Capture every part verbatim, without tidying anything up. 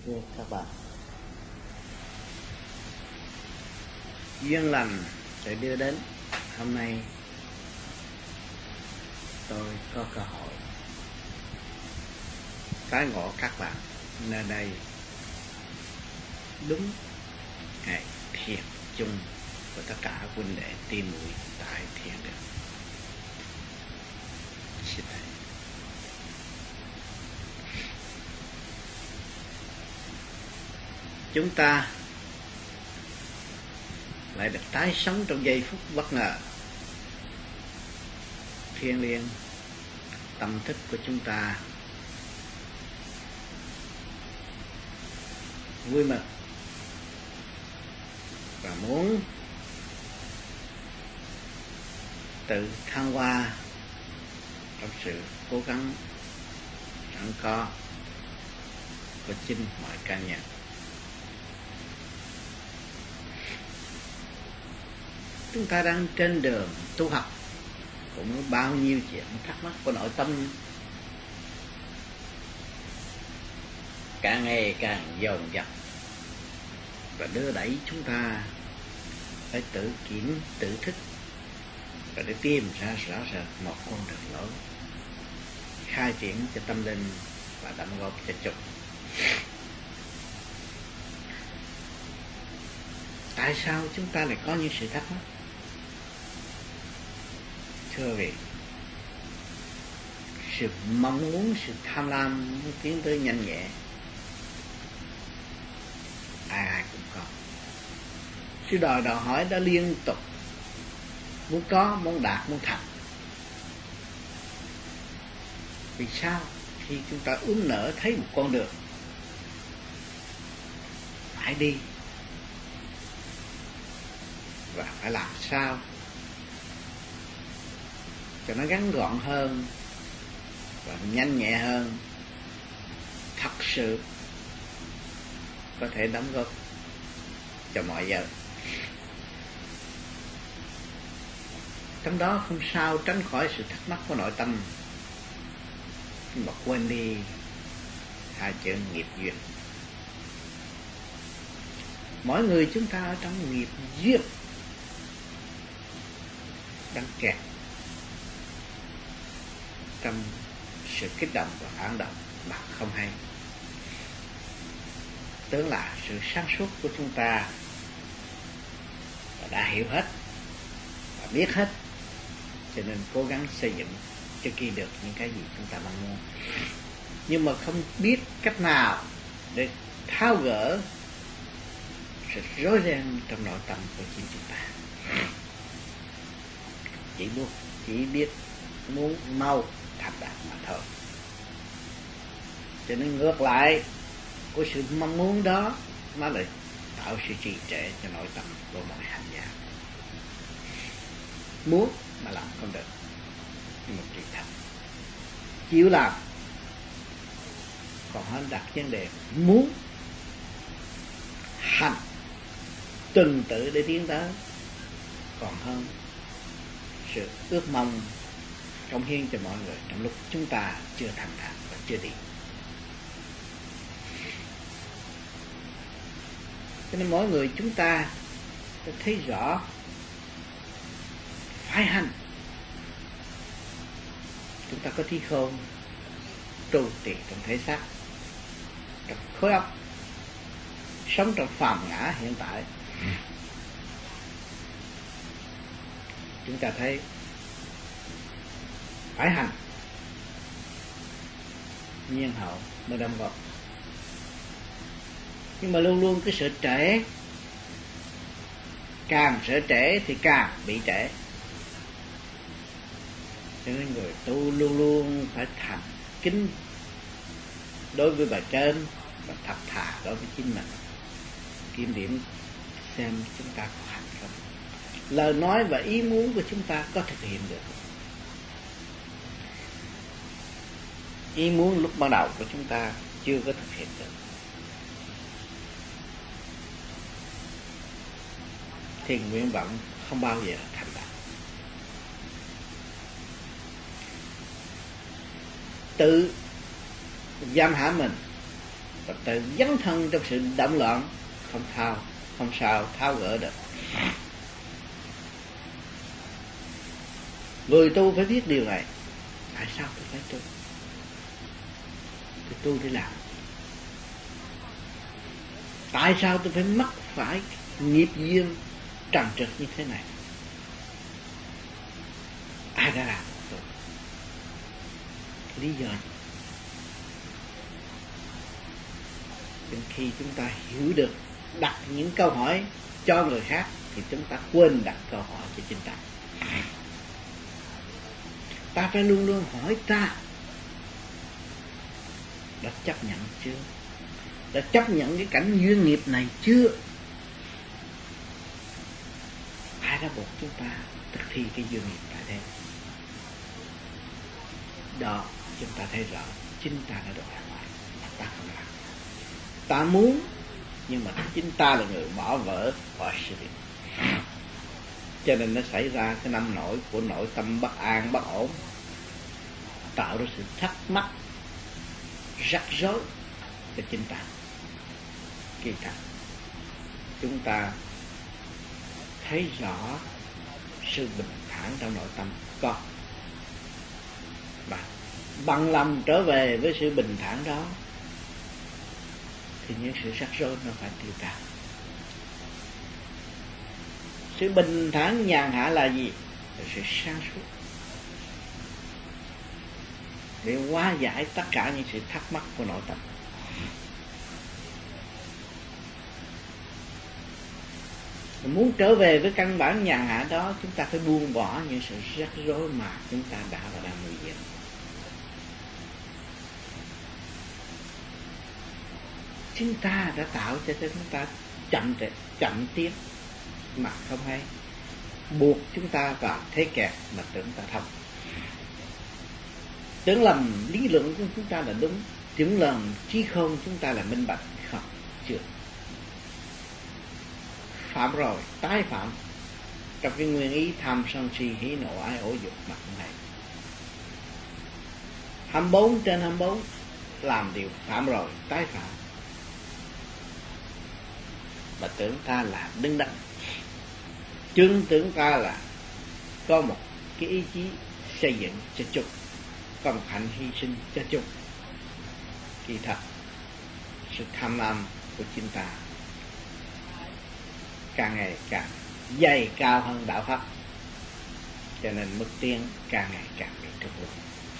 Thưa các bạn, duyên lành sẽ đưa đến. Hôm nay tôi có cơ hội tái ngộ các bạn nơi đây đúng ngày thiền chung của tất cả huynh đệ tỷ muội tại thiền đường. Xin thầy. Chúng ta lại được tái sống trong giây phút bất ngờ. Thiêng liêng tâm thức của chúng ta vui mừng và muốn tự thăng hoa trong sự cố gắng sẵn có của chính mọi cá nhân. Chúng ta đang trên đường tu học, cũng có bao nhiêu chuyện thắc mắc của nội tâm càng ngày càng dồn dập và đưa đẩy chúng ta phải tự kiểm tự thức và để tìm ra rõ rệt một con đường lối khai triển cho tâm linh và đóng góp cho chúng. Tại sao chúng ta lại có những sự thắc mắc? Thưa vị, sự mong muốn, sự tham lam muốn tiến tới nhanh nhẹ, ai ai cũng có. Sự đòi đòi hỏi đã liên tục, muốn có, muốn đạt, muốn thành. Vì sao? Khi chúng ta ướm nở thấy một con đường phải đi và phải làm sao cho nó ngắn gọn hơn và nhanh nhẹ hơn, thật sự có thể đóng góp cho mọi giờ. Trong đó không sao tránh khỏi sự thắc mắc của nội tâm, nhưng mà quên đi hai chữ nghiệp duyên. Mỗi người chúng ta ở trong nghiệp duyên đang kẹt trong sự kích động và phản động mà không hay. Tưởng là sự sáng suốt của chúng ta đã hiểu hết và biết hết, cho nên cố gắng xây dựng cho kỳ được những cái gì chúng ta mong muốn, nhưng mà không biết cách nào để tháo gỡ sự rối ren trong nội tâm của chính chúng ta. Chỉ muốn chỉ biết muốn mau thành đạt mà thôi. Cho nên ngược lại của sự mong muốn đó, nó lại tạo sự trì trệ cho nội tâm của mọi hành giả. Muốn mà làm không được, nhưng mà trì thật chịu làm còn hơn đặt vấn đề muốn hành tuần tự để tiến tới còn hơn sự ước mong cống hiến cho mọi người trong lúc chúng ta chưa thành đạt và chưa đi. Cho nên mỗi người chúng ta đã thấy rõ phải hành. Chúng ta có trí khôn trụ trì trong thể xác, trong khối óc, sống trong phàm ngã hiện tại. Chúng ta thấy phải hành, nhiên hậu mới đóng góp. Nhưng mà luôn luôn cái sự trễ, càng sợ trễ thì càng bị trễ. Cho nên người tu luôn luôn phải thành kính đối với bài trên và thật thà đối với chính mình, kiểm điểm xem chúng ta có hành không, lời nói và ý muốn của chúng ta có thực hiện được. Ý muốn lúc ban đầu của chúng ta chưa có thực hiện được thì nguyện vọng không bao giờ thành đạt. Tự giam hãm mình và tự dấn thân trong sự động loạn, không thao, không sao tháo gỡ được. Người tu phải biết điều này. Tại sao tôi phải tu? Tôi tu để làm. Tại sao tôi phải mắc phải nghiệp duyên trần trượt như thế này? Ai đã làm tôi? Lý do. Đến khi chúng ta hiểu được đặt những câu hỏi cho người khác thì chúng ta quên đặt câu hỏi cho chính ta. Ta phải luôn luôn hỏi ta đã chấp nhận chưa? Đã chấp nhận cái cảnh duyên nghiệp này chưa? Ai đã buộc chúng ta thực thi cái duyên nghiệp tại đây? Đó, chúng ta thấy rõ chính ta đã được làm vậy, ta không làm. Ta muốn, nhưng mà chính ta là người bỏ vỡ khỏi sự việc. Cho nên nó xảy ra cái năm nỗi của nội tâm bất an, bất ổn, tạo ra sự thắc mắc, rắc rối cho chính ta. Kỳ thật chúng ta thấy rõ sự bình thản trong nội tâm có, và bằng lòng trở về với sự bình thản đó thì những sự rắc rối nó phải tiêu tan. Sự bình thản nhàn hạ là gì? Là sự sáng suốt, để hóa giải tất cả những sự thắc mắc của nội tâm. Muốn trở về với căn bản nhàn hạ đó, chúng ta phải buông bỏ những sự rắc rối mà chúng ta đã và đang nuôi dưỡng. Chúng ta đã tạo cho chúng ta chậm chậm tiến mà không hay, buộc chúng ta vào thế kẹt mà tưởng ta thông. Tưởng lầm lý luận của chúng ta là đúng, tưởng lầm trí khôn chúng ta là minh bạch. Không, chưa. Phạm rồi, tái phạm trong cái nguyên ý tham sân si hỉ nộ ái ố dục mà không hay. hai mươi bốn trên hai mươi bốn làm điều phạm rồi, tái phạm. Mà tưởng ta là đứng đắn, chưng tưởng ta là có một cái ý chí xây dựng cho chung, có một hạnh hy sinh cho chung. Kỳ thật sự tham lam của chúng ta càng ngày càng dày cao hơn đạo pháp, cho nên mức tiến càng ngày càng bị trục luôn.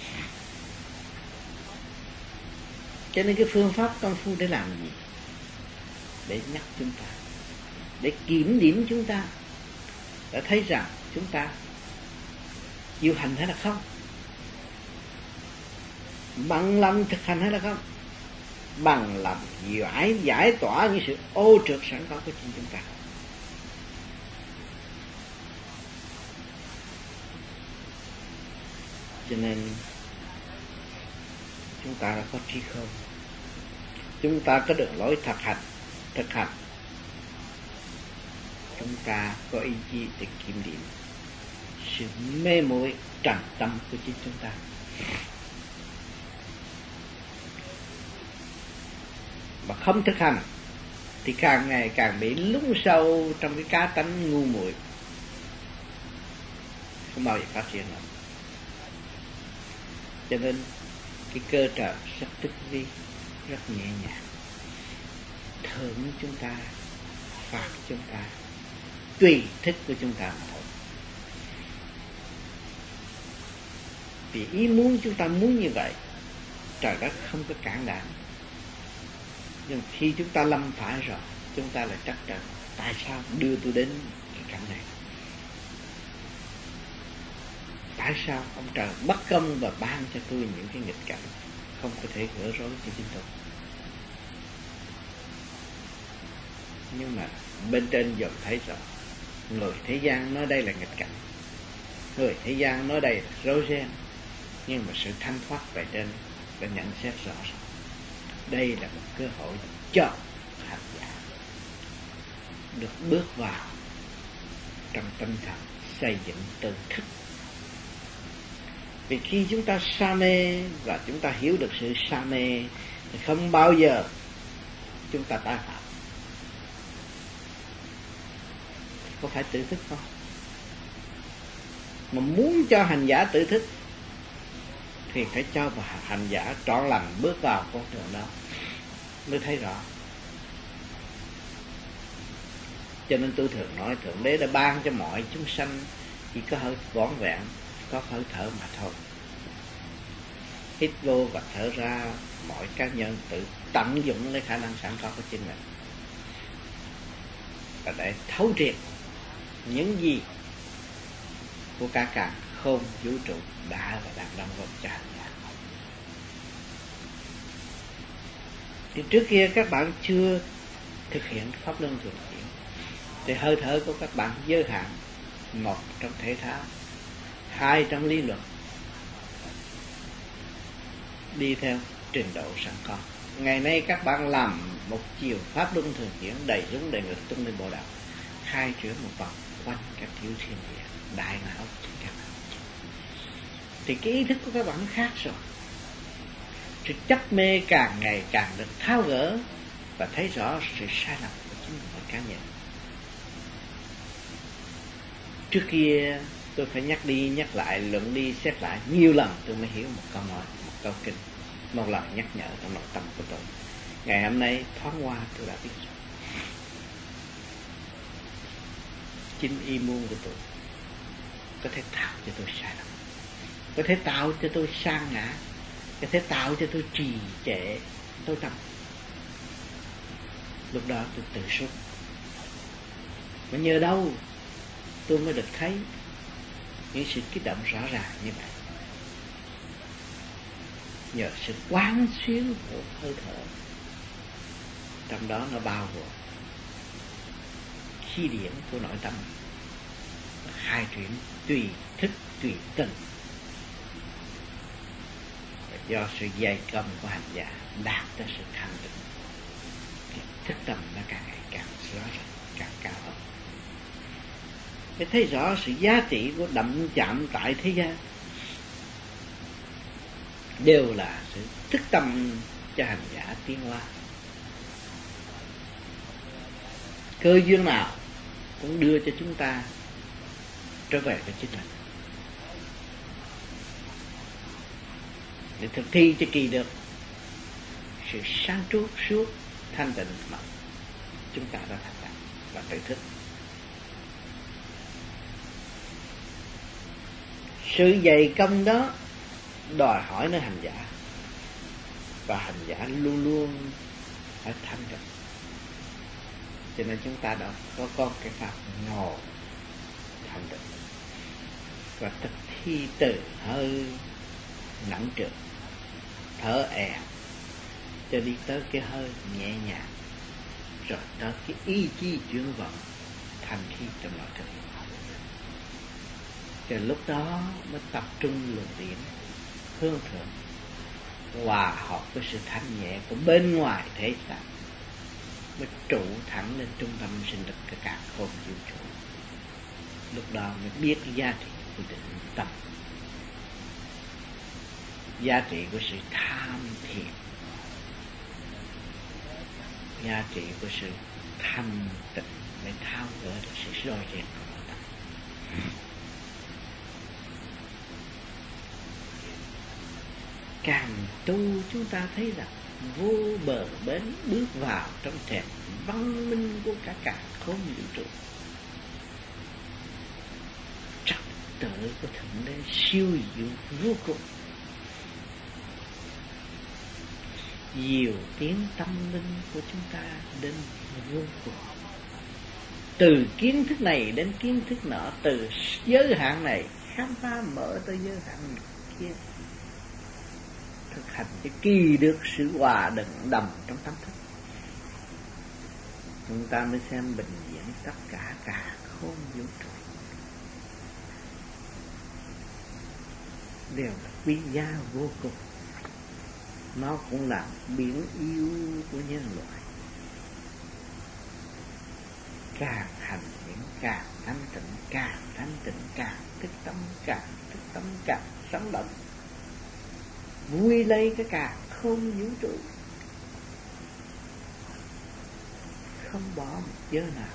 Cho nên cái phương pháp công phu để làm gì? Để nhắc chúng ta, để kiểm điểm chúng ta, để thấy rằng chúng ta yêu hành hay là không, bằng lòng thực hành hay là không, bằng lòng giải giải tỏa những sự ô trượt sẵn có của chính chúng ta. Cho nên chúng ta đã có trí khôn, chúng ta có đường lối thực hành, thực hành chúng ta có ý chí để kiểm điểm sự mê muội trần tâm của chính chúng ta. Mà không thực hành thì càng ngày càng bị lún sâu trong cái cá tánh ngu muội, không bao giờ phát triển nữa. Cho nên cái cơ trợ rất tích vi, rất nhẹ nhàng, thưởng chúng ta, phạt chúng ta, tùy thích của chúng ta mà thôi. Vì ý muốn chúng ta muốn như vậy, trời đất không có cản đảm. Nhưng khi chúng ta lâm phải rồi, chúng ta lại trách trời, tại sao đưa tôi đến cái cảnh này? Tại sao ông trời bất công và ban cho tôi những cái nghịch cảnh không có thể gỡ rối cho chính tôi? Nhưng mà bên trên dòng thấy rõ, người thế gian nói đây là nghịch cảnh, người thế gian nói đây là rối ren, nhưng mà sự thanh thoát về trên đã nhận xét rõ ràng. Đây là một cơ hội cho hành giả được bước vào trong tinh thần xây dựng tự thức. Vì khi chúng ta sa mê và chúng ta hiểu được sự sa mê thì không bao giờ chúng ta tái phạm. Có phải tự thức không? Mà muốn cho hành giả tự thức thì phải cho hành giả trọn lành bước vào con đường đó mới thấy rõ. Cho nên tôi thường nói Thượng Đế đã ban cho mọi chúng sanh chỉ có hơi vỏn vẹn, có hơi thở mà thôi. Hít vô và thở ra, mọi cá nhân tự tận dụng lấy khả năng sẵn có của chính mình và để thấu triệt những gì của cả cả không vũ trụ đã và đang đóng góp cho hành giả. Thì trước kia các bạn chưa thực hiện pháp luân thường chuyển, thì hơi thở của các bạn giới hạn, một trong thể thao, hai trong lý luận, đi theo trình độ sẵn có. Ngày nay các bạn làm một chiều pháp luân thường chuyển đầy rúng đầy ngực tung lên bộ đạo, khai chuyển một vòng quanh các thiếu thiên địa đại não trên các bạn. Thì cái ý thức của các bạn nó khác rồi. Sự chấp mê càng ngày càng được tháo gỡ và thấy rõ sự sai lầm của chính mỗi cá nhân. Trước kia tôi phải nhắc đi nhắc lại, luận đi xét lại nhiều lần tôi mới hiểu một câu nói, một câu kinh, một lần nhắc nhở trong nội tâm của tôi. Ngày hôm nay thoáng qua tôi đã biết rồi. Chính ý muốn của tôi có thể tạo cho tôi sai lầm, có thể tạo cho tôi sa ngã, có thể tạo cho tôi trì trệ tối tâm. Lúc đó tôi tự sút. Mà nhờ đâu tôi mới được thấy những sự kích động rõ ràng như vậy? Nhờ sự quán xuyến của hơi thở, trong đó nó bao gồm khí điển của nội tâm, hai chuyển tùy thức tùy tình. Và do sự dày công của hành giả đạt tới sự thanh tịnh, thì thức tâm nó càng ngày càng rõ ràng, càng cao hơn. Để thấy rõ sự giá trị của đậm chạm tại thế gian đều là sự thức tâm cho hành giả tiến hóa. Cơ duyên nào cũng đưa cho chúng ta trở về với chính mình để thực thi cho kỳ được sự sáng suốt suốt thanh tịnh mà chúng ta đã thành đạt và tự thức. Sự dày công đó đòi hỏi nơi hành giả, và hành giả luôn luôn phải thanh tịnh. Cho nên chúng ta đã có con cái pháp ngồi thanh tịnh và thực thi từ hơi nặng trược, thở è cho đi tới cái hơi nhẹ nhàng, rồi tới cái ý chí chuyển vận thành khí trong nội thức. Cho lúc đó mới tập trung luồng điển hướng thượng, hòa hợp với sự thanh nhẹ của bên ngoài thể xác, mới trụ thẳng lên trung tâm sinh lực cái cả không vũ trụ. Lúc đó mới biết cái giá trị của định tâm, giá trị của sự tham thiền, giá trị của sự thanh tịnh để tháo gỡ được sự rối ren của nội tâm. Càng tu chúng ta thấy rằng vô bờ bến bước vào trong thềm văn minh của cả cả không vũ trụ. Trật tự của Thượng Đế siêu diệu vô cùng. Diệu tiến tâm linh của chúng ta đến vô cùng. Từ kiến thức này đến kiến thức nọ, từ giới hạn này khám phá mở tới giới hạn kia, thực hành cho kỳ được sự hòa đựng đầm trong tâm thức, chúng ta mới xem bình diễn tất cả cả không vũ trụ đều là quý giá vô cùng. Nó cũng là biển yêu của nhân loại. Càng hành những càng thanh tịnh, càng thanh tịnh càng thức tâm, càng thức tâm càng sống động, vui lấy cái càng không vũ trụ. không bỏ một giờ nào.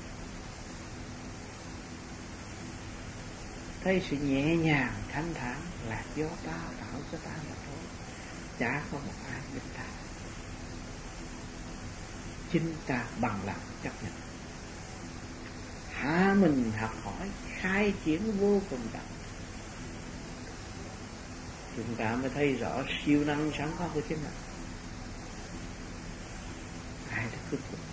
Thấy sự nhẹ nhàng thanh thản là do ta tạo cho ta mà thôi, chả có một ai biết ta. Chính ta bằng lòng chấp nhận, hạ mình học hỏi, khai triển vô cùng đậm, chúng ta mới thấy rõ siêu năng sẵn có của chính mình. Ai đã cứ phục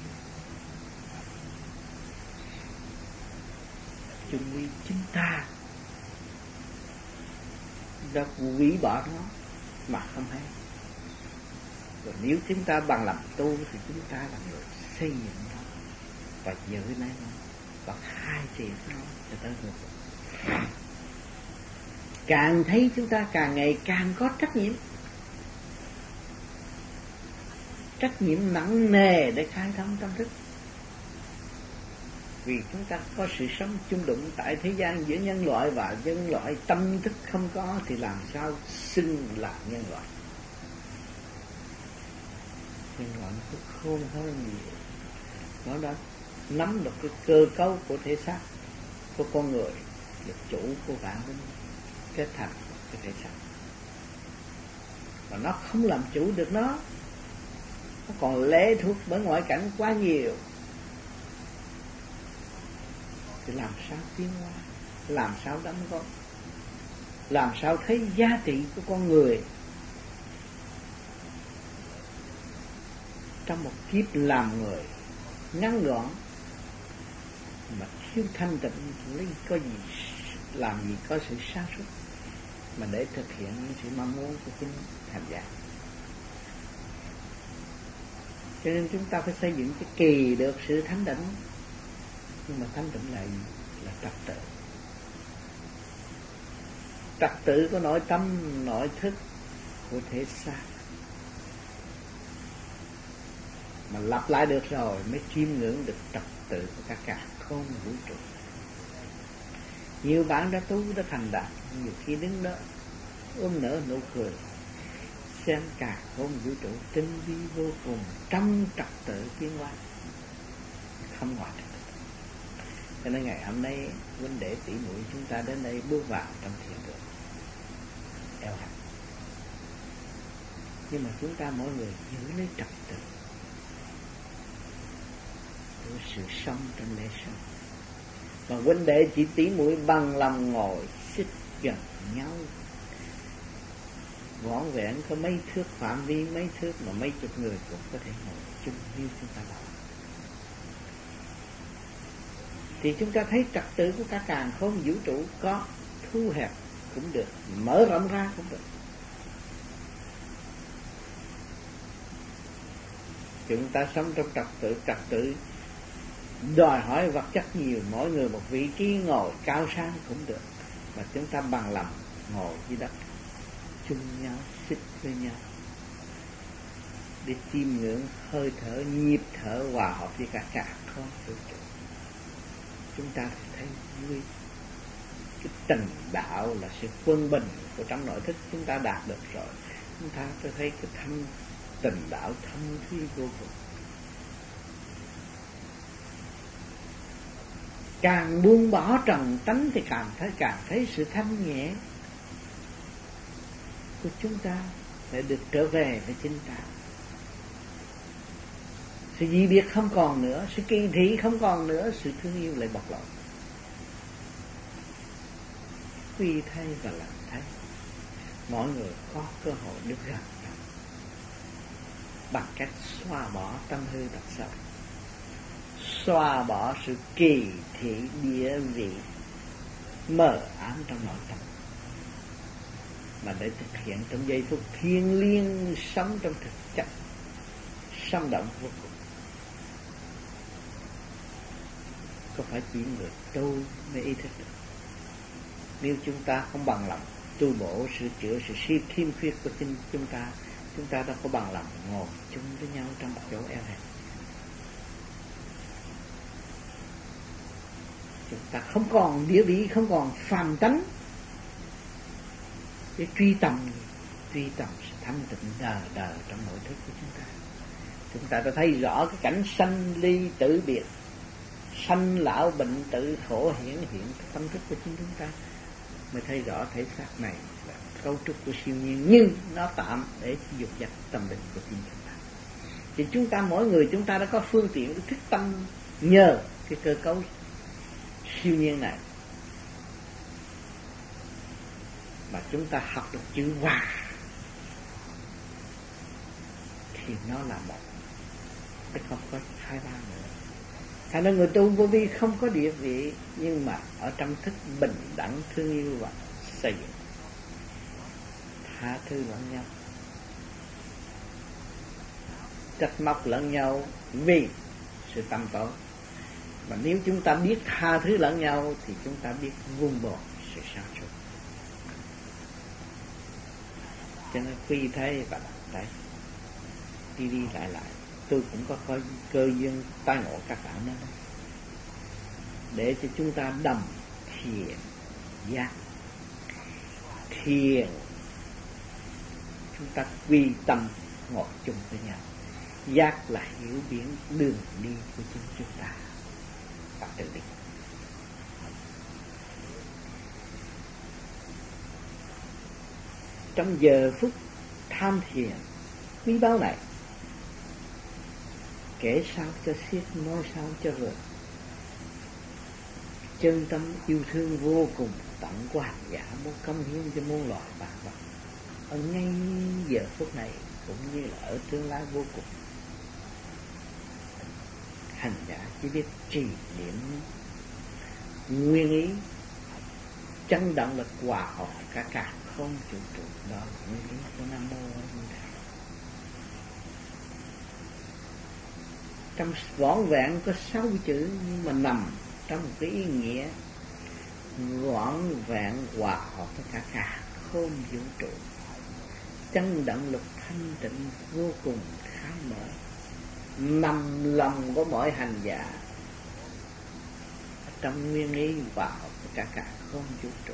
chung quy chính ta đã hủy bỏ nó mà không hay. Rồi nếu chúng ta bằng lòng tu thì chúng ta là người xây dựng nó và giữ lấy nó và khai triển nó cho tới vô cùng. Càng thấy chúng ta càng ngày càng có trách nhiệm, trách nhiệm nặng nề để khai thông tâm thức. Vì chúng ta có sự sống chung đụng tại thế gian giữa nhân loại và nhân loại, tâm thức không có thì làm sao xưng là nhân loại. Nhân loại nó cứ khôn hơn nhiều, nó đã nắm được cái cơ cấu của thể xác của con người, là chủ của vạn linh kết thành cái thể xác, và nó không làm chủ được nó, nó còn lệ thuộc bởi ngoại cảnh quá nhiều. Thì làm sao tiến hóa, làm sao đóng góp, làm sao thấy giá trị của con người trong một kiếp làm người ngắn gọn mà thiếu thanh tịnh, lấy có gì làm gì có sự sáng suốt mà để thực hiện những sự mong muốn của chính hành giả. Cho nên chúng ta phải xây dựng cái kỳ được sự thánh định. Nhưng mà thánh định là gì? Là trật tự. Trật tự của nội tâm, nội thức của thể xác. Mà lặp lại được rồi mới chiêm ngưỡng được trật tự của cả cả không vũ trụ. Nhiều bạn đã tu, đã thành đạt, nhiều khi đứng đó ôm nở nụ cười, xem cả không vũ trụ tinh vi vô cùng trong trật tự tiến hóa, không ngoài trật tự. Cho nên ngày hôm nay huynh đệ tỷ muội chúng ta đến đây bước vào trong thiền đường eo hẹp, nhưng mà chúng ta mỗi người giữ lấy trật tự của sự sống trong lễ sống. Mà huynh đệ chỉ tỷ muội bằng lòng ngồi xích gần nhau, vỏn vẹn có mấy thước phạm vi, mấy thước mà mấy chục người cũng có thể ngồi chung như chúng ta làm. Thì chúng ta thấy trật tự của cả càn khôn vũ trụ có thu hẹp cũng được, mở rộng ra cũng được. Chúng ta sống trong trật tự, trật tự đòi hỏi vật chất nhiều, mỗi người một vị trí ngồi cao sang cũng được, mà chúng ta bằng lòng ngồi dưới đất chung nhau, xích với nhau để chiêm ngưỡng hơi thở, nhịp thở hòa hợp với cả cả không vũ trụ. Chúng ta thấy vui. Cái tình đạo là sự quân bình của trong nội thức chúng ta đạt được rồi. Chúng ta sẽ thấy cái thâm tình đạo thâm thúy vô cùng. Càng buông bỏ trần tánh thì càng thấy càng thấy sự thanh nhẹ của chúng ta để được trở về với chính ta. Sự dị biệt không còn nữa, sự kỳ thị không còn nữa, sự thương yêu lại bộc lộ. Quy thay và làm thay, mọi người có cơ hội được gần nhau bằng cách xóa bỏ tâm hư tật xấu, xóa bỏ sự kỳ thị địa vị mờ ám trong nội tâm, mà để thực hiện trong giây phút thiêng liêng, sống trong thực chất sống động vô cùng. Có phải chỉ người tu mới ý thức được. Nếu chúng ta không bằng lòng tu bổ, sửa chữa sự suy khiêm khuyết của chính chúng ta, chúng ta đã có bằng lòng ngồi chung với nhau trong một chỗ eo hẹp. Chúng ta không còn địa vị, không còn phàm tánh để truy tầm, truy tầm sự thanh tịnh đời đời trong nội thức của chúng ta. Chúng ta đã thấy rõ cái cảnh sanh ly tử biệt, sanh lão bệnh tử khổ hiển hiện tâm thức của chính chúng ta, mới thấy rõ thể xác này là cấu trúc của siêu nhiên, nhưng nó tạm để dục dắt tâm linh của chính chúng ta. Thì chúng ta mỗi người chúng ta đã có phương tiện để thức tâm nhờ cái cơ cấu siêu nhiên này, mà chúng ta học được chữ hòa thì nó là một, chứ không có hai ba nữa. Thành ra người tu vô vi không có địa vị, nhưng mà ở trong thức bình đẳng thương yêu và xây dựng, tha thứ lẫn nhau, trách móc lẫn nhau vì sự tâm tối. Mà nếu chúng ta biết tha thứ lẫn nhau thì chúng ta biết vun bồi sự sáng suốt. Cho nên quy thế và đặt đấy, đi đi lại lại, tôi cũng có coi cơ duyên tai ngộ các bạn đó, để cho chúng ta đồng thiền giác. Thiền chúng ta quy tâm ngồi chung với nhau, giác là hiểu biến đường đi của chính chúng ta và tự định. Trong giờ phút tham thiền quý báu này, kể sao cho xiết, nói sao cho rồi, chân tâm yêu thương vô cùng tặng của hành giả muốn cống hiến cho muôn loài vạn vật ở ngay giờ phút này, cũng như là ở tương lai vô cùng. Hành giả chỉ biết trì niệm nguyên ý, chấn động lực hòa hợp cả cả không chủ trụ, đó là nguyên lý của Nam Mô A Di Đà. Trong vỏn vẹn có sáu chữ, nhưng mà nằm trong một cái ý nghĩa vỏn vẹn hòa hợp với cả cả không vũ trụ, chấn động lực thanh tịnh vô cùng khai mở, nằm lòng của mỗi hành giả trong nguyên ý hòa hợp với cả cả không vũ trụ.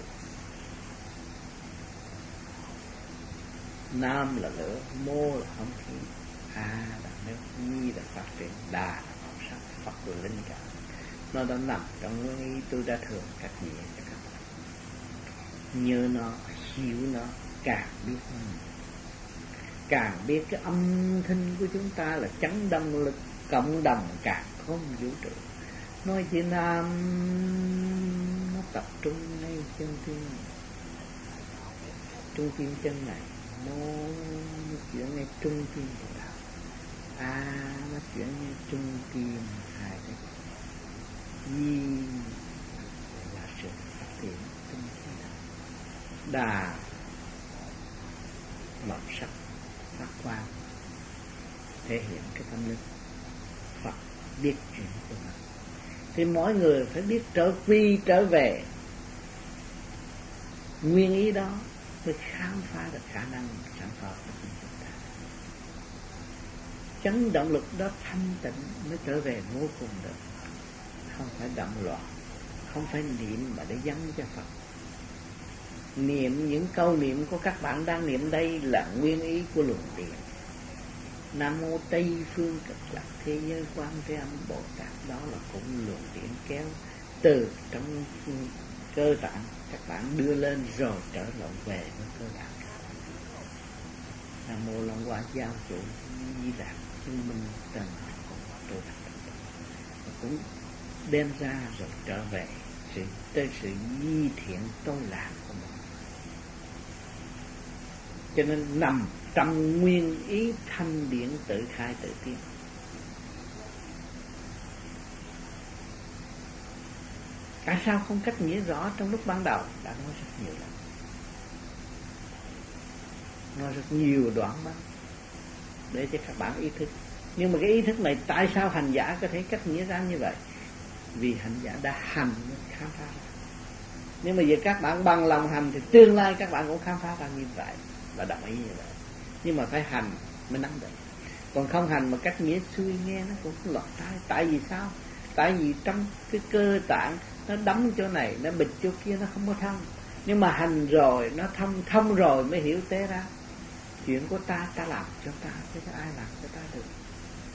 Nam là lửa, mô là không khí, A là nước, Nhi là phát triển, Đà là màu sắc, Phật là linh cảm. Nó đã nằm trong nguyên ý tôi đã thường cách nghĩa cho các bạn. Nhớ nó, hiểu nó, càng biết nó, càng biết cái âm thanh của chúng ta là chấn động lực cộng đồng càng không vũ trụ. Nói chữ Nam nó tập trung ngay chân tim, trung tim chân này, nó chuyển ngay trung tim của đạo, A nó chuyển ngay trung tim hai cái, Di là sự phát triển tinh khí đạo, Đà màu sắc phát quang thể hiện cái tâm linh. Phật biết chuyện của mình, thì mỗi người phải biết trở quy trở về nguyên ý đó mới khám phá được khả năng sản phẩm của chúng ta. Chấn động lực đó thanh tịnh mới trở về vô cùng được, không phải động loạn, không phải niệm mà để dâng cho Phật. Niệm những câu niệm của các bạn đang niệm đây là nguyên ý của luồng điện. Nam mô Tây phương cực lạc thế giới Quan Thế Âm Bồ Tát, đó là cũng luồng điện kéo từ trong cơ tạng các bạn đưa lên rồi trở lại về với cơ tạng. Nam mô Long Hoa Giao Chủ Di Đà chứng minh tầng tôi cũng đem ra rồi trở về sự tới sự di thiện tôi làm của mình. Cho nên nằm trong nguyên ý thanh điển tự khai tự tiến. Tại sao không cách nghĩa rõ trong lúc ban đầu? Đã nói rất nhiều lần, nói rất nhiều đoạn đó để cho các bạn ý thức. Nhưng mà cái ý thức này tại sao hành giả có thể cách nghĩa ra như vậy? Vì hành giả đã hành mới khám phá ra. Nhưng mà giờ các bạn bằng lòng hành thì tương lai các bạn cũng khám phá ra như vậy và đồng ý như vậy. Nhưng mà phải hành mới nắm được. Còn không hành mà cách nghĩa xuôi nghe nó cũng lọt tai. Tại vì sao? Tại vì trong cái cơ tạng nó đóng chỗ này, nó bịt chỗ kia, nó không có thông. Nhưng mà hành rồi, nó thông thông rồi mới hiểu tế ra. Chuyện của ta, ta làm cho ta, chứ ai làm cho ta được.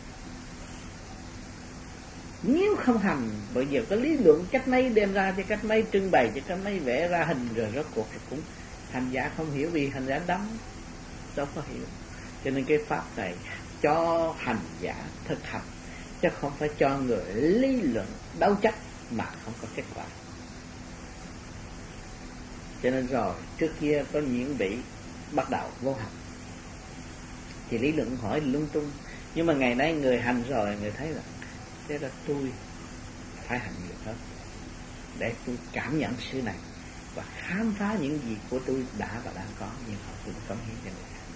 Nếu không hành, bây giờ có lý luận cách mấy đem ra cho cách mấy, trưng bày cho cách mấy, vẽ ra hình, rồi rốt cuộc rồi cũng hành giả không hiểu, vì hành giả đắm đâu có hiểu. Cho nên cái pháp này cho hành giả thực hành, chứ không phải cho người lý luận đấu tranh mà không có kết quả. Cho nên rồi trước kia có những vị bắt đầu vô hành thì lý luận hỏi lung tung, nhưng mà ngày nay người hành rồi, người thấy là thế là tôi phải hành nhiều hơn để tôi cảm nhận sự này và khám phá những gì của tôi đã và đang có, nhưng họ cũng cống hiến cho người khác.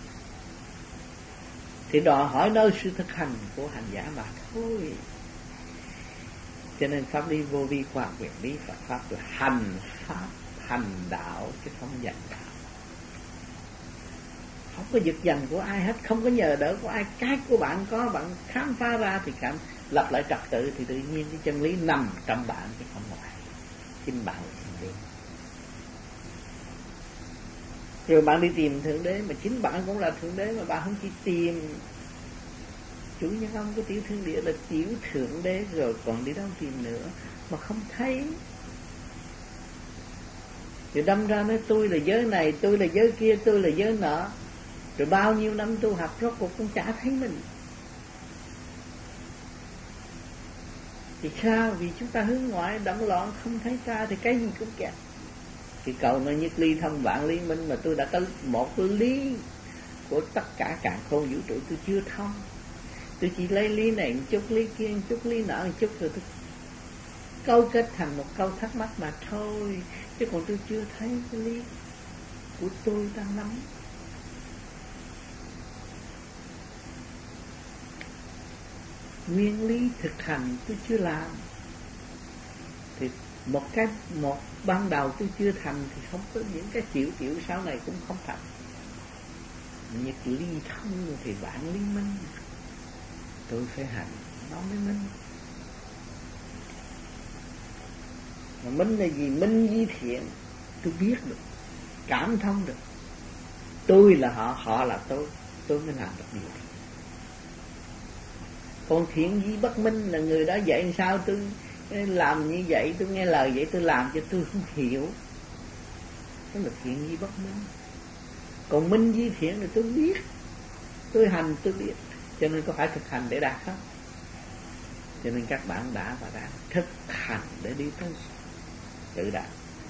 Thì đòi hỏi nơi sự thực hành của hành giả mà thôi. Cho nên pháp lý vô vi khoa học quyền lý Phật pháp là hành pháp, hành đạo chứ không giành đạo. Không có giật giành của ai hết, không có nhờ đỡ của ai. Cái của bạn có, bạn khám phá ra thì cảm lập lại trật tự, thì tự nhiên cái chân lý nằm trong bạn chứ không ngoài. Chính bạn là chân lý. Rồi bạn đi tìm Thượng Đế, mà chính bạn cũng là Thượng Đế, mà bạn không chỉ tìm chủ nhân ông của tiểu thiên địa là tiểu Thượng Đế, rồi còn đi đâu tìm nữa mà không thấy. Rồi đâm ra nói tôi là giới này, tôi là giới kia, tôi là giới nọ. Rồi bao nhiêu năm tu học rốt cuộc cũng chả thấy mình. Thì sao? Vì chúng ta hướng ngoại đậm loạn không thấy ta thì cái gì cũng kẹt. Thì cầu nó nhất ly thông vạn lý minh, mà tôi đã có một cái lý của tất cả càn khôn vũ trụ tôi chưa thông. Tôi chỉ lấy lý này một chút, lý kia một chút, lý nọ một chút, rồi tôi câu kết thành một câu thắc mắc mà thôi. Chứ còn tôi chưa thấy cái lý của tôi đang nắm. Nguyên lý thực hành tôi chưa làm. Thì một cái một ban đầu tôi chưa thành thì không có những cái tiểu tiểu sau này cũng không thành. Nhất ly thông thì vạn lý minh. Tôi phải hành nó mới minh. Mà minh là gì? Minh di thiện. Tôi biết được, cảm thông được. Tôi là họ, họ là tôi. Tôi mới làm được điều này. Còn thiện di bất minh là người đó dạy sao tôi làm như vậy, tôi nghe lời vậy, tôi làm cho tôi không hiểu. Đó là thiện di bất minh. Còn minh di thiện là tôi biết, tôi hành tôi biết. Cho nên có phải thực hành để đạt không? Cho nên các bạn đã và đang thực hành để đi tới tự đạt.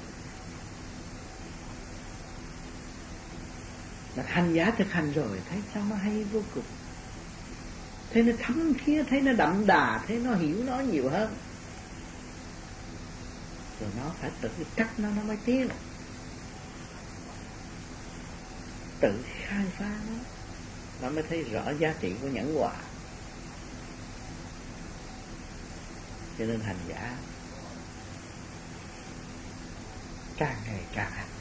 Mà hành giả thực hành rồi thấy sao nó hay vô cùng. Thấy nó thấm thía, thấy nó đậm đà, thấy nó hiểu nó nhiều hơn. Rồi nó phải tự cắt nó, nó mới tiến. Tự khai phá nó, nó mới thấy rõ giá trị của nhẫn hòa. Cho nên hành giả càng ngày càng hành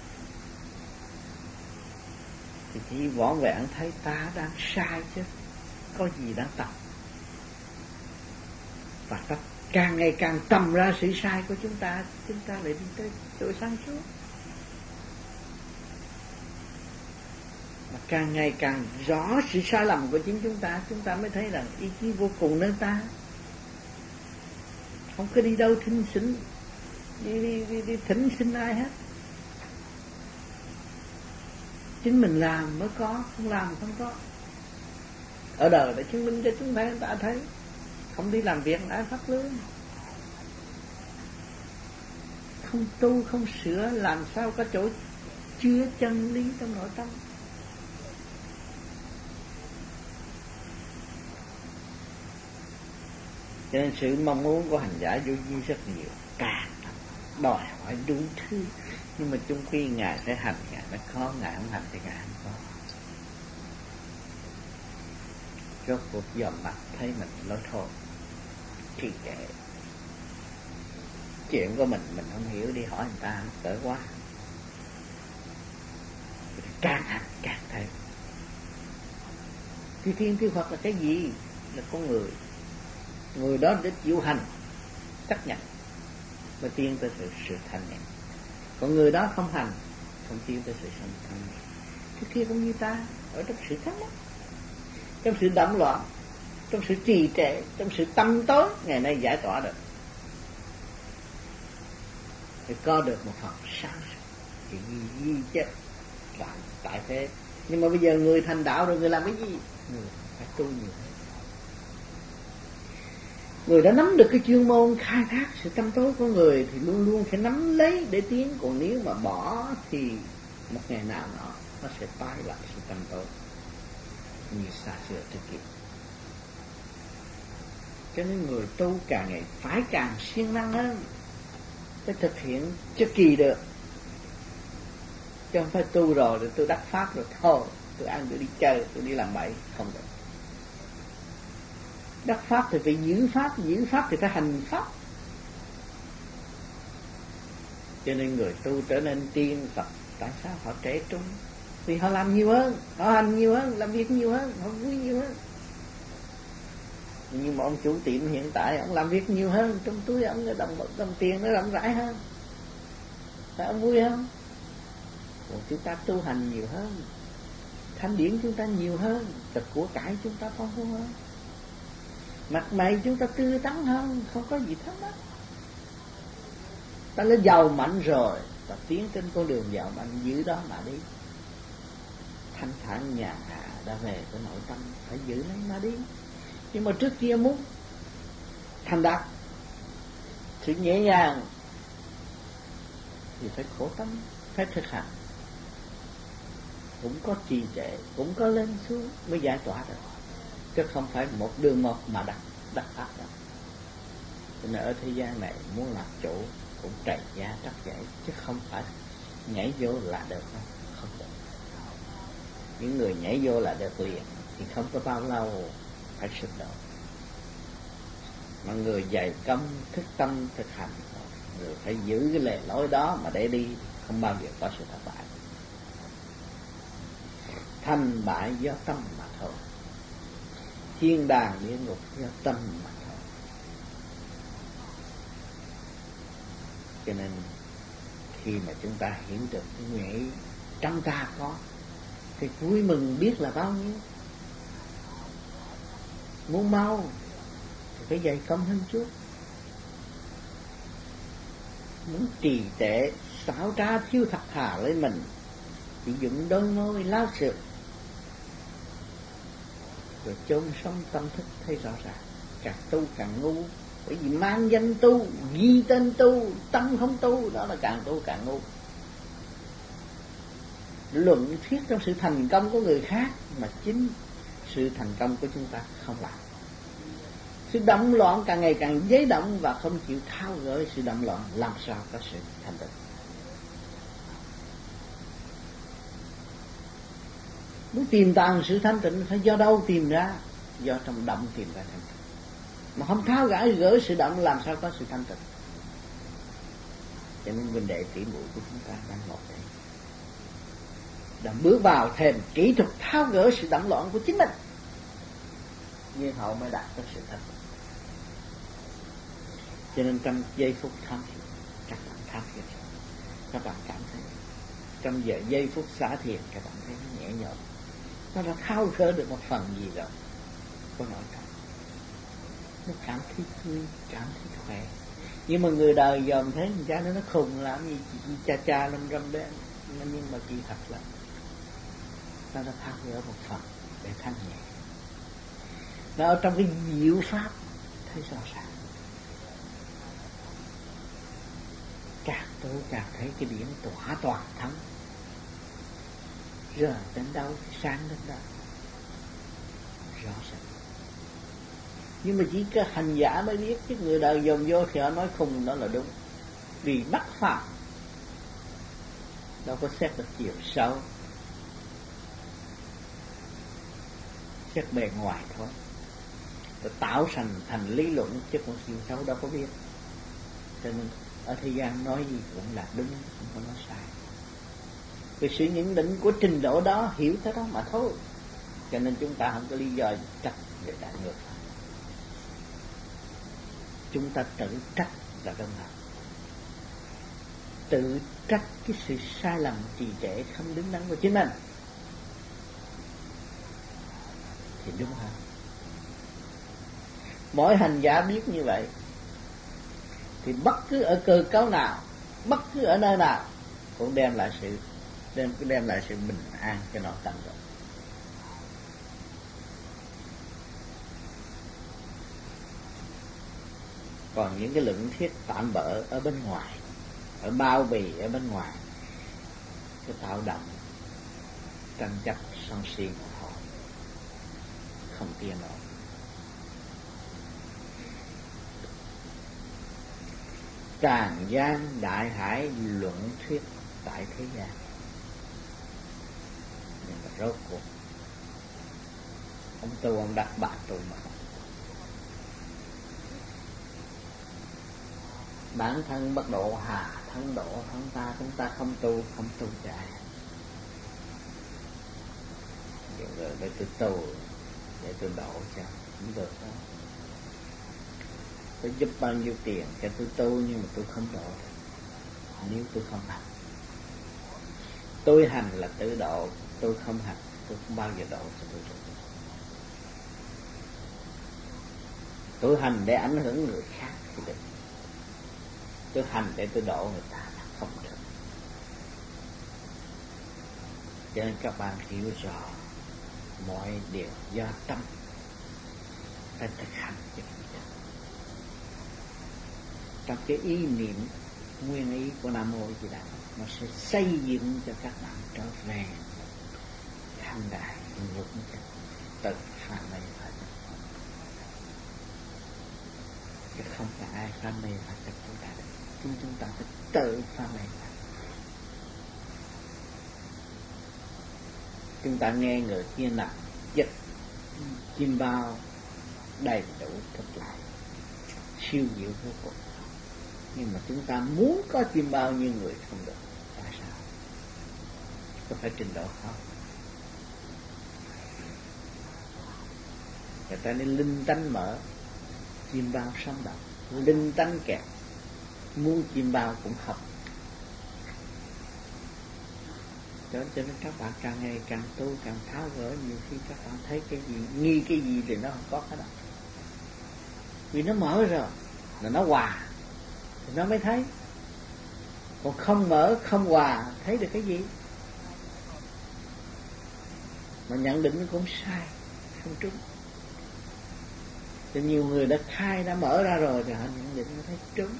thì chỉ vỏn vẹn thấy ta đang sai chứ có gì đang tập. Và ta càng ngày càng tầm ra sự sai của chúng ta, chúng ta lại đi tới chỗ sáng suốt. Mà càng ngày càng rõ sự sai lầm của chính chúng ta, chúng ta mới thấy rằng ý chí vô cùng nơi ta. Không có đi đâu thinh xính, đi, đi, đi, đi thỉnh xin ai hết. Chính mình làm mới có, không làm không có. Ở đời đã chứng minh cho chúng ta, chúng ta thấy. Không đi làm việc đã phát lương. Không tu, không sửa, làm sao có chỗ chứa chân lý trong nội tâm. Cho nên sự mong muốn của hành giả vô vi rất nhiều, càng đòi hỏi đủ thứ. Nhưng mà chung khi Ngài phải hành, Ngài nó khó, Ngài không hành thì Ngài không có. Rốt cuộc dòm mặt thấy mình nói thôi thì kệ. Chuyện của mình mình không hiểu, đi hỏi người ta cỡ quá. Càng hành càng thấy Thì thiên thiên Phật là cái gì? Là con người. Người đó để chịu hành, chấp nhận mới tiến tới sự, sự thanh nhẹ. Còn người đó không hành, không tiến tới sự thanh nhẹ. Thứ kia cũng như ta, ở trong sự thắc mắc, trong sự đậm loạn, trong sự trì trệ, trong sự tâm tối, ngày nay giải tỏa được, thì có được một phần sáng suốt, thì gì gì chứ làm tại thế. Nhưng mà bây giờ người thành đạo rồi người làm cái gì? Người phải tu nhiều hơn. Người đã nắm được cái chuyên môn khai thác sự tâm tối của người thì luôn luôn phải nắm lấy để tiến. Còn nếu mà bỏ thì một ngày nào đó nó sẽ tái lại sự tâm tối như xa xưa trước kia. Cho nên người tu càng ngày phải càng siêng năng hơn, phải thực hiện cho kỳ được, chứ không phải tu rồi rồi tôi đắc pháp rồi thôi tôi ăn tôi đi chơi tôi đi làm bậy, không được. Đắc pháp thì phải giữ pháp, giữ pháp thì phải hành pháp. Cho nên người tu trở nên tiên Phật, tại sao họ trẻ trung? Vì họ làm nhiều hơn, họ hành nhiều hơn, làm việc nhiều hơn, họ vui nhiều hơn. Nhưng mà ông chủ tiệm hiện tại ông làm việc nhiều hơn, trong túi ông đồng đồng tiền nó rộng rãi hơn, phải ông vui không? Còn chúng ta tu hành nhiều hơn, thanh điển chúng ta nhiều hơn, tật của cải chúng ta phong phú hơn, mặt mày chúng ta tươi tắn hơn, không có gì thắc mắc. Ta đã giàu mạnh rồi, ta tiến trên con đường giàu mạnh giữ đó mà đi. Thanh thản nhàn hạ đã về với nội tâm, phải giữ lấy mà đi. Nhưng mà trước kia muốn thành đạt sự nhẹ nhàng thì phải khổ tâm, phải thực hành, cũng có trì trệ, cũng có lên xuống mới giải tỏa được, chứ không phải một đường một mà đặt đặt pháp đâu. Cho nên ở thế gian này muốn làm chủ cũng trầy giá trắc giải, chứ không phải nhảy vô là được không, không được. Những người nhảy vô là được liền thì không có bao lâu phải sụp đổ. Mà người dày công thức tâm thực hành, người phải giữ cái lề lối đó mà để đi, không bao giờ có sự thất bại. Thành bại do tâm mà thôi, thiên đàng địa ngục do tâm mà thôi. Cho nên khi mà chúng ta hiểu được cái nguyện ý trong ta có thì vui mừng biết là bao nhiêu. Muốn mau thì phải dày công hơn chút. Muốn trì trệ xảo trá thiếu thật thà lấy mình, chỉ dụng đôi môi lao sự rồi chôn sống tâm thức thấy rõ ràng. Càng tu càng ngu, bởi vì mang danh tu, ghi tên tu, tâm không tu, đó là càng tu càng ngu. Luận thuyết trong sự thành công của người khác mà chính sự thành công của chúng ta không làm. Sự động loạn càng ngày càng dấy động và không chịu tháo gỡ sự động loạn, làm sao có sự thành tựu. Muốn tìm tàng sự thanh tịnh phải do đâu tìm ra? Do trong động tìm ra thanh tịnh. Mà không tháo gỡ gỡ sự động làm sao có sự thanh tịnh. Cho nên huynh đệ tỷ muội của chúng ta đang một đây, đã bước vào thêm kỹ thuật tháo gỡ sự động loạn của chính mình, nhưng họ mới đạt tới sự thanh tịnh. Cho nên trong giây phút tham thiền, các bạn tham thiền, các bạn cảm thấy trong giờ giây phút xả thiền, các bạn thấy nó nhẹ nhõm, nó đã tháo gỡ được một phần gì rồi của nội tâm, nó cảm thấy tươi, cảm thấy khỏe. Nhưng mà người đời dòm thấy mình cha nó khùng làm gì, cha cha lâm râm đấy, nhưng mà kỳ thật là nó đã tháo gỡ một phần để thanh nhẹ. Nó ở trong cái diệu pháp thấy rõ ràng. Càng tu càng thấy cái điểm tỏa toàn thắng, rời đến đâu sáng đến đâu rõ ràng. Nhưng mà chỉ có hành giả mới biết, chứ người đời dòm vô thì họ nói khùng đó là đúng, vì bắt phạm đâu có xét được chiều sâu, xét bề ngoài thôi, rồi tạo thành thành lý luận, chứ còn chiều sâu đâu có biết. Cho nên ở thế gian nói gì cũng là đúng, không có nói sai. Vì sự nhận định của trình độ đó, hiểu tới đó mà thôi. Cho nên chúng ta không có lý do trách để đại ngược. Chúng ta tự trách là đúng nào? Tự trách cái sự sai lầm trì trệ không đứng đắn của chính mình thì đúng hơn. Mỗi hành giả biết như vậy thì bất cứ ở cơ cấu nào, bất cứ ở nơi nào cũng đem lại sự đem đem lại sự bình an cho nội tâm rồi. Còn những cái luận thuyết tạm bỡ ở bên ngoài, ở bao bì ở bên ngoài, cái tạo động tranh chấp sân si của họ không tiến nổi. Tràn gian đại hải luận thuyết tại thế gian, nhưng mà rốt cuộc ông tu ông đặt bạn tu mà không. Bản thân bất độ hà thân độ thân ta, chúng ta không tu không tu chạy. Nhiều người để tôi tu để tôi độ cho không được đó. Tôi giúp bao nhiêu tiền cho tôi tu nhưng mà tôi không độ nếu tôi không hành. Tôi hành là tự độ, tôi không hành tôi không bao giờ độ cho tôi độ. Tôi hành để ảnh hưởng người khác thì được, tôi hành để tôi độ người ta là không được. Cho nên các bạn hiểu rõ mọi điều do tâm, phải thực hành cho chúng ta. Trong cái ý niệm nguyên ý của Nam Mô Di Đà, nó sẽ xây dựng cho các bạn trở về thanh đại vững chắc, tự phá mê phá chấp. Chứ không phải ai phá mê phá chấp chúng ta được. Chúng chúng ta phải tự phá mê phá. Chúng ta nghe người kia nằm giật chim bao đầy đủ thực lại siêu diệu vô cùng, nhưng mà chúng ta muốn có chim bao như người không được. Tại sao? Có phải trình độ không? Người ta nên linh tánh mở, chim bao sống động, linh tánh kẹt, muốn chim bao cũng học. Cho nên các bạn càng ngày càng tu càng tháo gỡ, nhiều khi các bạn thấy cái gì nghi cái gì thì nó không có cái đó, vì nó mở rồi là nó hòa thì nó mới thấy. Còn không mở không hòa thấy được cái gì? Mà nhận định nó cũng sai, không trúng. Thì nhiều người đã khai đã mở ra rồi thì họ nhận định nó thấy trúng.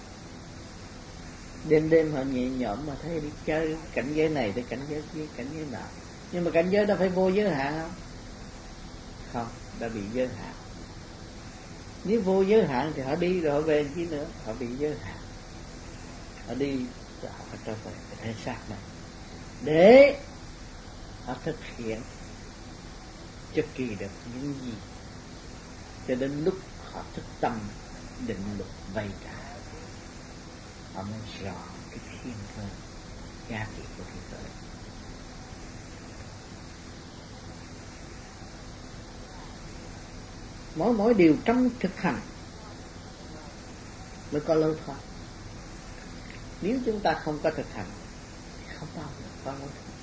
Đêm đêm họ nhẹ nhõm mà thấy đi chơi cảnh giới này tới cảnh giới kia, cảnh giới nào. Nhưng mà cảnh giới đó phải vô giới hạn không? Không, đã bị giới hạn. Nếu vô giới hạn thì họ đi rồi họ về chứ nữa, họ bị giới hạn. Họ đi rồi họ phải trở về cái thể xác này để họ thực hiện cho kỳ được những gì. Cho đến lúc họ thức tâm định luật vây trả, họ mới rõ cái thiên cơ, giá trị của thiên cơ. Mỗi mỗi điều trong thực hành mới có lối thoát. Nếu chúng ta không có thực hành thì không bao giờ có lối thoát.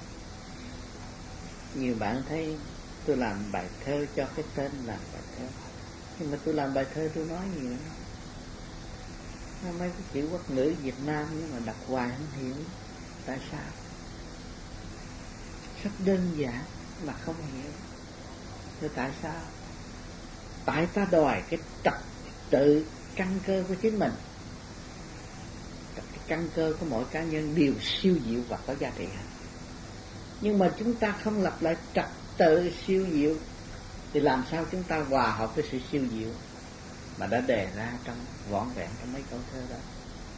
Nhiều bạn thấy tôi làm bài thơ cho cái tên làm bài thơ, nhưng mà tôi làm bài thơ tôi nói gì nữa, nó mấy cái chữ quốc ngữ Việt Nam nhưng mà đọc hoài không hiểu. Tại sao? Rất đơn giản mà không hiểu. Thế tại sao? Tại ta đòi cái trật tự căn cơ của chính mình. Cái căn cơ của mỗi cá nhân đều siêu diệu và có giá trị. Nhưng mà chúng ta không lập lại trật tự siêu diệu thì làm sao chúng ta hòa hợp với sự siêu diệu mà đã đề ra trong vỏn vẹn trong mấy câu thơ đó.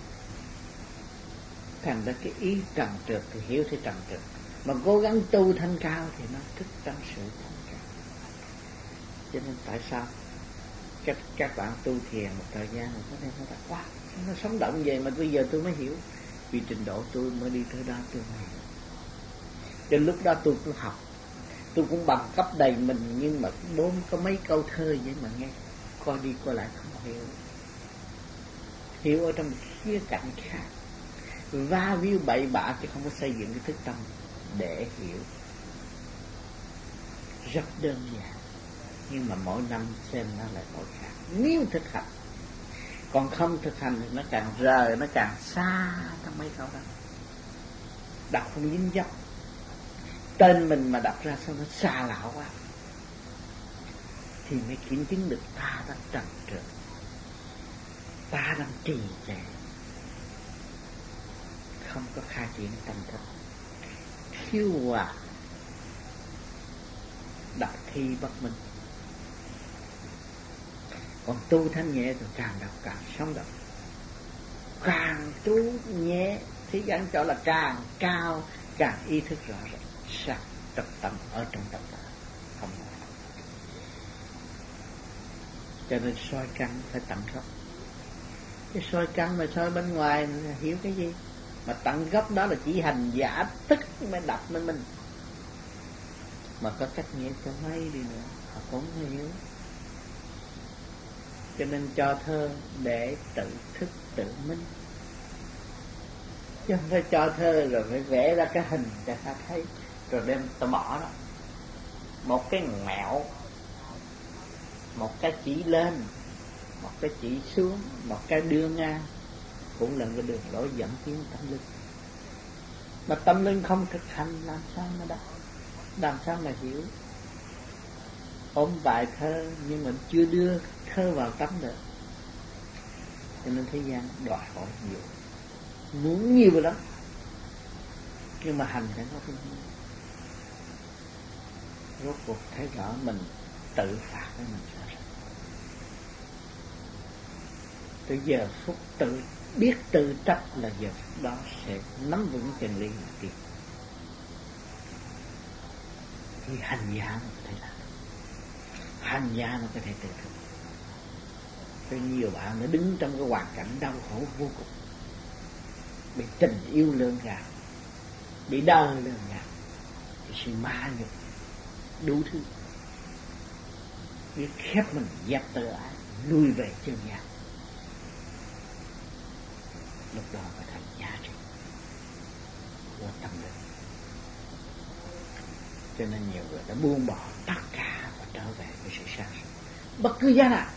Thành ra cái ý trần trượt thì hiểu thì trần trượt, mà cố gắng tu thanh cao thì nó thức trong sự thanh cao. Cho nên tại sao các, các bạn tu thiền một thời gian rồi có thể nói là quá nó sống động vậy mà bây giờ tôi mới hiểu. Vì trình độ tôi mới đi tới đó tôi mới hiểu. Đến lúc đó tôi cũng học, tôi cũng bằng cấp đầy mình, nhưng mà bốn có mấy câu thơ vậy mà nghe coi đi coi lại không hiểu. Hiểu ở trong một khía cạnh khác, va víu bậy bạ chứ không có xây dựng cái thức tâm để hiểu. Rất đơn giản, nhưng mà mỗi năm xem nó lại mỗi khác. Nếu thực hành, còn không thực hành thì nó càng rời, nó càng xa trong mấy câu đó. Đọc không dính dấp, tên mình mà đọc ra sao nó xa lạ quá, thì mới kiểm chứng được ta đang trần trượt, ta đang trì trệ, không có khai triển tâm thức, thiếu hòa, đọc thi bất minh. Còn tu thanh nhẹ thì càng đọc càng sống động, càng tu nhẹ thì gắn cho là càng cao, càng ý thức rõ ràng sắc tập tâm ở trong tâm ta, không ngoài. Cho nên soi căn phải tận gốc. Cái soi căn mà soi bên ngoài hiểu cái gì? Mà tận gốc đó là chỉ hành giả tức mới đập lên mình. Mà có cách nghĩa cho mấy đi nữa, họ cũng không hiểu. Cho nên cho thơ để tự thức tự minh, chứ không phải cho thơ rồi phải vẽ ra cái hình cho ta thấy rồi đem ta bỏ đó. Một cái ngẹo, một cái chỉ lên, một cái chỉ xuống, một cái đưa ngang cũng là cái đường lối dẫn tiến tâm linh. Mà tâm linh không thực hành làm sao mà đọc, làm sao mà hiểu. Ôm bài thơ nhưng mà chưa đưa thơ vào tâm được. Cho nên thế gian đòi hỏi nhiều, muốn nhiều lắm, nhưng mà hành phải có cái gì. Rốt cuộc thấy rõ mình tự phạt với mình rõ ràng. Từ giờ phút tự biết tự trách là giờ phút đó sẽ nắm vững chân lý mà tiến. Thì hành giả nó có thể làm, hành giả nó có thể tự thức. Có nhiều bạn nó đứng trong cái hoàn cảnh đau khổ vô cùng, bị tình yêu lương gạt, bị đời lương gạt, bị sự ma nhục đủ thứ, biết khép mình dẹp tự ái, lui về chân gian. Lúc đó phải thành giá trị của tâm linh. Cho nên nhiều người đã buông bỏ tất cả và trở về với sự sáng suốt, bất cứ giá nào,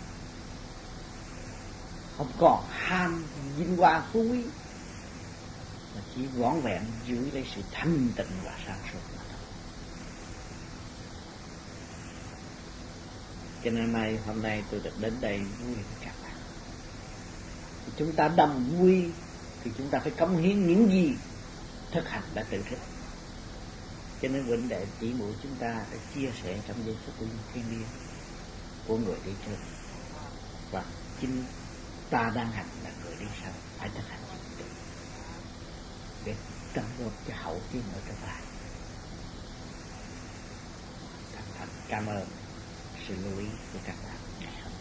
không còn ham vinh hoa phú quý, mà chỉ vỏn vẹn giữ lấy sự thanh tịnh và sáng suốt mà thôi. Cho nên mai hôm nay tôi được đến đây vui với các bạn. Thì chúng ta đầm vui thì chúng ta phải cống hiến những gì thực hành đã tự thức. Cho nên huynh đệ chỉ mũi chúng ta đã chia sẻ trong giây phút của thiên liêng của người đi trước, và chính ta đang hành là người đi sau, phải thực hành chính tự để đóng góp cho hậu tiến ở trong lại. Thành thành cảm ơn sự lưu ý của các bạn ngày hôm nay.